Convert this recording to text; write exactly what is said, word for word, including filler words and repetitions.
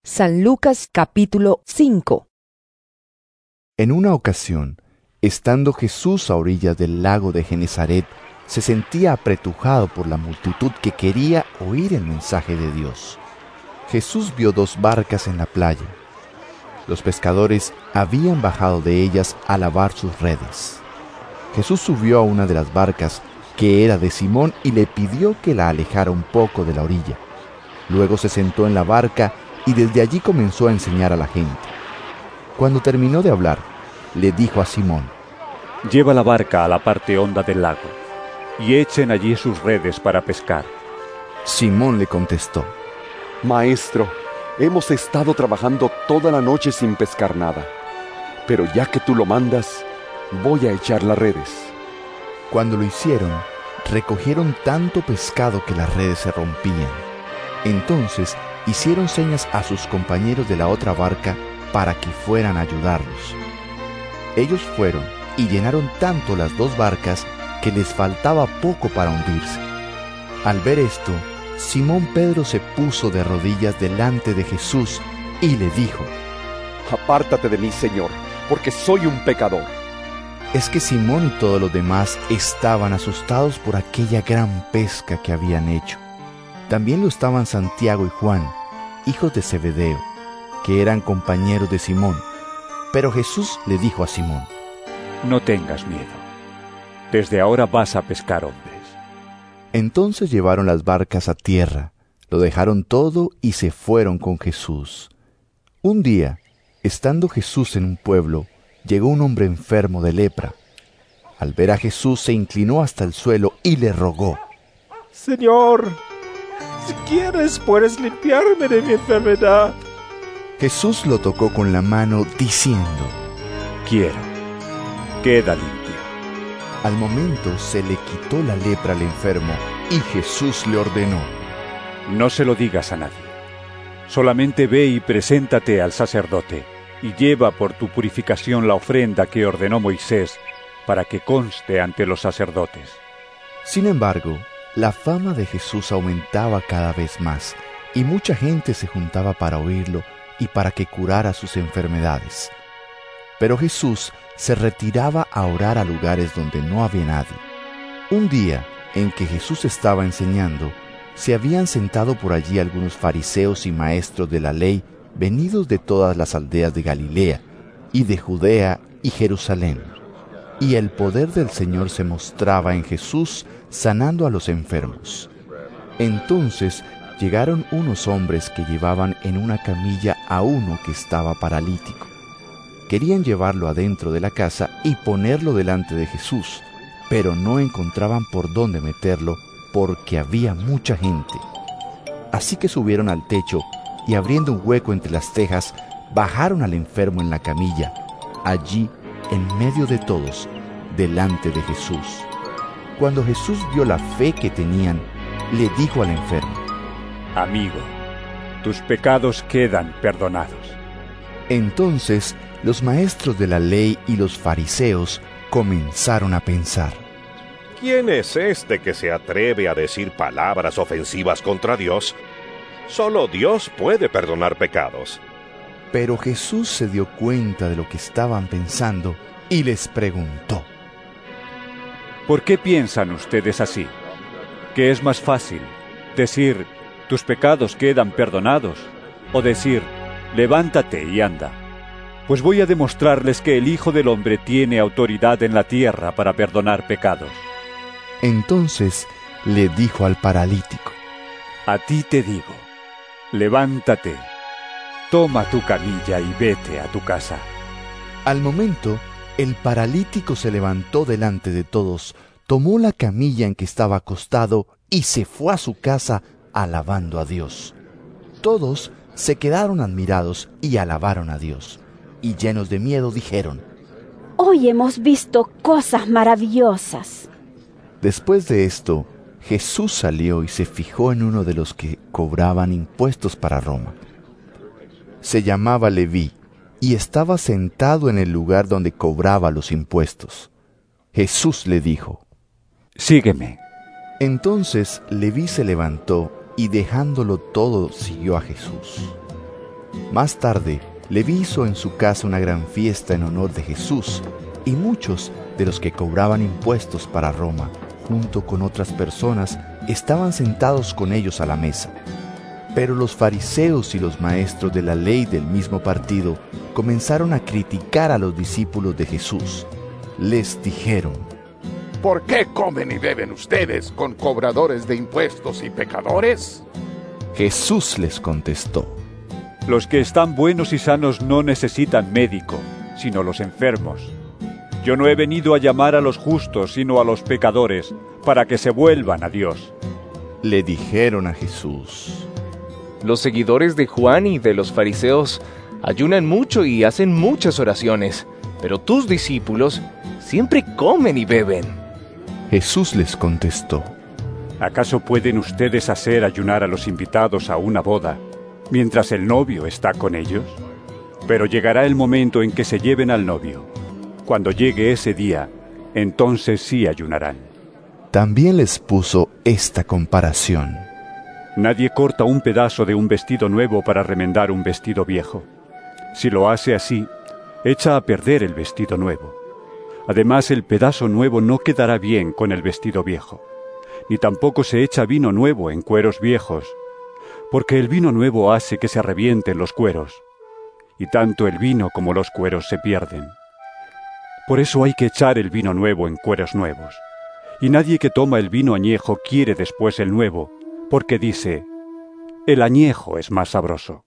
San Lucas capítulo cinco. En una ocasión, estando Jesús a orillas del lago de Genesaret, se sentía apretujado por la multitud que quería oír el mensaje de Dios. Jesús vio dos barcas en la playa. Los pescadores habían bajado de ellas a lavar sus redes. Jesús subió a una de las barcas, que era de Simón, y le pidió que la alejara un poco de la orilla. Luego se sentó en la barca y desde allí comenzó a enseñar a la gente. Cuando terminó de hablar, le dijo a Simón: «Lleva la barca a la parte honda del lago, y echen allí sus redes para pescar». Simón le contestó: «Maestro, hemos estado trabajando toda la noche sin pescar nada, pero ya que tú lo mandas, voy a echar las redes». Cuando lo hicieron, recogieron tanto pescado que las redes se rompían. Entonces hicieron señas a sus compañeros de la otra barca para que fueran a ayudarlos. Ellos fueron y llenaron tanto las dos barcas que les faltaba poco para hundirse. Al ver esto, Simón Pedro se puso de rodillas delante de Jesús y le dijo: «Apártate de mí, Señor, porque soy un pecador». Es que Simón y todos los demás estaban asustados por aquella gran pesca que habían hecho. También lo estaban Santiago y Juan, hijos de Zebedeo, que eran compañeros de Simón. Pero Jesús le dijo a Simón: «No tengas miedo. Desde ahora vas a pescar hombres». Entonces llevaron las barcas a tierra, lo dejaron todo y se fueron con Jesús. Un día, estando Jesús en un pueblo, llegó un hombre enfermo de lepra. Al ver a Jesús se inclinó hasta el suelo y le rogó: «Señor, si quieres puedes limpiarme de mi enfermedad». Jesús lo tocó con la mano diciendo: «Quiero, queda limpio». Al momento se le quitó la lepra al enfermo y Jesús le ordenó: «No se lo digas a nadie. Solamente ve y preséntate al sacerdote y lleva por tu purificación la ofrenda que ordenó Moisés para que conste ante los sacerdotes». Sin embargo, la fama de Jesús aumentaba cada vez más y mucha gente se juntaba para oírlo y para que curara sus enfermedades. Pero Jesús se retiraba a orar a lugares donde no había nadie. Un día, en que Jesús estaba enseñando, se habían sentado por allí algunos fariseos y maestros de la ley venidos de todas las aldeas de Galilea, y de Judea y Jerusalén. Y el poder del Señor se mostraba en Jesús, sanando a los enfermos. Entonces llegaron unos hombres que llevaban en una camilla a uno que estaba paralítico. Querían llevarlo adentro de la casa y ponerlo delante de Jesús, pero no encontraban por dónde meterlo porque había mucha gente. Así que subieron al techo y, abriendo un hueco entre las tejas, bajaron al enfermo en la camilla, allí en medio de todos, delante de Jesús. Cuando Jesús vio la fe que tenían, le dijo al enfermo: «Amigo, tus pecados quedan perdonados». Entonces los maestros de la ley y los fariseos comenzaron a pensar: ¿quién es este que se atreve a decir palabras ofensivas contra Dios? Solo Dios puede perdonar pecados. Pero Jesús se dio cuenta de lo que estaban pensando y les preguntó: ¿por qué piensan ustedes así? ¿Qué es más fácil, decir, tus pecados quedan perdonados, o decir, levántate y anda? Pues voy a demostrarles que el Hijo del Hombre tiene autoridad en la tierra para perdonar pecados». Entonces le dijo al paralítico: «A ti te digo, levántate, toma tu camilla y vete a tu casa». Al momento, el paralítico se levantó delante de todos, tomó la camilla en que estaba acostado y se fue a su casa alabando a Dios. Todos se quedaron admirados y alabaron a Dios, y llenos de miedo dijeron: «Hoy hemos visto cosas maravillosas». Después de esto, Jesús salió y se fijó en uno de los que cobraban impuestos para Roma. Se llamaba Leví, y estaba sentado en el lugar donde cobraba los impuestos. Jesús le dijo: «Sígueme». Entonces Leví se levantó y, dejándolo todo, siguió a Jesús. Más tarde, Leví hizo en su casa una gran fiesta en honor de Jesús, y muchos de los que cobraban impuestos para Roma, junto con otras personas, estaban sentados con ellos a la mesa. Pero los fariseos y los maestros de la ley del mismo partido comenzaron a criticar a los discípulos de Jesús. Les dijeron: ¿Por qué comen y beben ustedes con cobradores de impuestos y pecadores? Jesús les contestó: Los que están buenos y sanos no necesitan médico, sino los enfermos. Yo no he venido a llamar a los justos, sino a los pecadores, para que se vuelvan a Dios. Le dijeron a Jesús: Los seguidores de Juan y de los fariseos ayunan mucho y hacen muchas oraciones, pero tus discípulos siempre comen y beben. Jesús les contestó: ¿Acaso pueden ustedes hacer ayunar a los invitados a una boda, mientras el novio está con ellos? Pero llegará el momento en que se lleven al novio. Cuando llegue ese día, entonces sí ayunarán. También les puso esta comparación: Nadie corta un pedazo de un vestido nuevo para remendar un vestido viejo. Si lo hace así, echa a perder el vestido nuevo. Además, el pedazo nuevo no quedará bien con el vestido viejo, ni tampoco se echa vino nuevo en cueros viejos, porque el vino nuevo hace que se revienten los cueros, y tanto el vino como los cueros se pierden. Por eso hay que echar el vino nuevo en cueros nuevos, y nadie que toma el vino añejo quiere después el nuevo, porque dice: el añejo es más sabroso.